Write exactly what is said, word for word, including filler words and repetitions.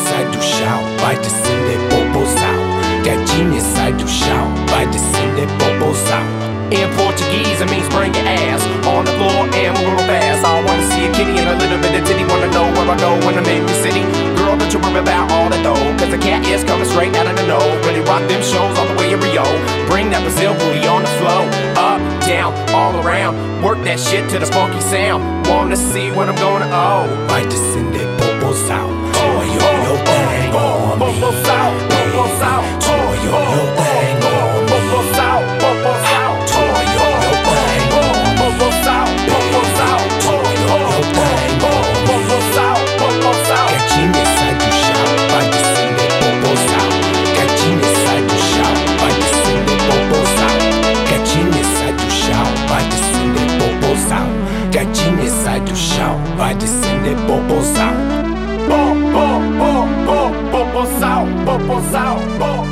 sai do chão, vai descender popozão. That genius sai do chão, vai descender popozão. In Portuguese, it means bring your ass on the floor and move real fast. I wanna see a kitty and a little bit of titty. Wanna know where I go when I'm in the city. Girl, don't you worry about all that though, cause the cat is coming straight out of the know. Really rock them shows all the way in Rio. Bring that Brazil booty on the flow. Up, down, all around. Work that shit to the funky sound. Wanna see what I'm gonna owe. Vai descender popozão. Toy on your thing on me. Popozão, popozão. Toy on your thing on me. Popozão, popozão. Toy on your thing on me. Popozão, popozão. Toy on your thing on me. Popozão, popozão. Gatinha sai do chão, vai descender popozão. Gatinha sai do chão, vai descender popozão. Gatinha sai do chão, vai descender popozão. Gatinha sai do chão, vai descender popozão. Po, po, po, po, popozão, popozão, po.